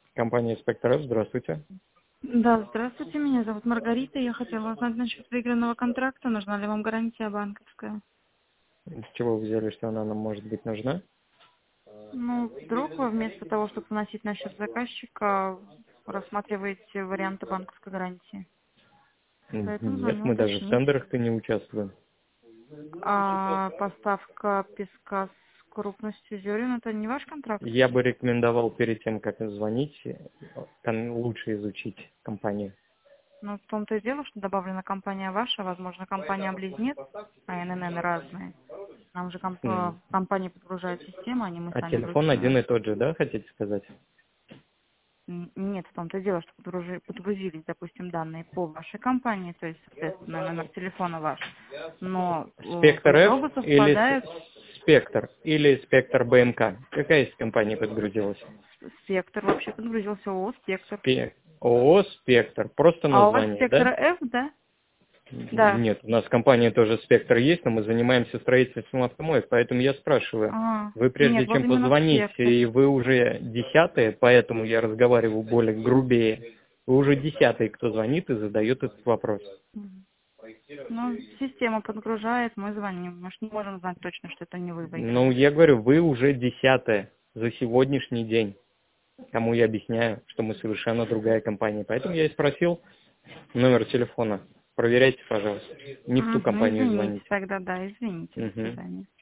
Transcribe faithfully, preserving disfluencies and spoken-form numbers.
Компания Спектр F, здравствуйте. Да, здравствуйте, меня зовут Маргарита. Я хотела узнать насчет выигранного контракта. Нужна ли вам гарантия банковская? С чего вы взяли, что она нам может быть нужна? Ну, вдруг вы вместо того, чтобы вносить на счет заказчика, рассматриваете варианты банковской гарантии. М, Поэтому Нет, звоню мы даже в уточнить. тендерах-то не участвуем. А поставка песка с крупностью зерен — это не ваш контракт? Я бы рекомендовал перед тем, как звонить, там лучше изучить компанию. Ну, в том-то и дело, что добавлена компания ваша, возможно, компания-близнец, а эн эн эн разные. Нам же комп- М, компания подгружает систему, а не мы А сами телефон вручную. один и тот же, да, хотите сказать? Н- Нет, в том-то и дело, что подгружи- подгрузились, допустим, данные по вашей компании, то есть, соответственно, номер телефона ваш, но э, по Спектр F итогу или совпадают с- Спектр, или Спектр бэ эм ка? Какая из компаний подгрузилась? спектр, вообще подгрузился ООО «Спектр». Спе- ООО Спектр, просто А у вас название, «Спектр да? F», да? Да. Нет, у нас в компании тоже «Спектр» есть, но мы занимаемся строительством автомоек, поэтому я спрашиваю. А, Вы нет, прежде вот чем именно позвонить, «Спектр». и вы уже десятые, поэтому я разговариваю более грубее, вы уже десятый, кто звонит и задает этот вопрос. Мгм. Ну, система подгружает, мы звоним. Мы ж не можем знать точно, что это не вы Ну, выиграли. я говорю, вы уже десятые за сегодняшний день, кому я объясняю, что мы совершенно другая компания. Поэтому я и спросил номер телефона. Проверяйте, пожалуйста. Не в ту Угу, компанию извините звоните. тогда, да, извините, до Мгм. свидания.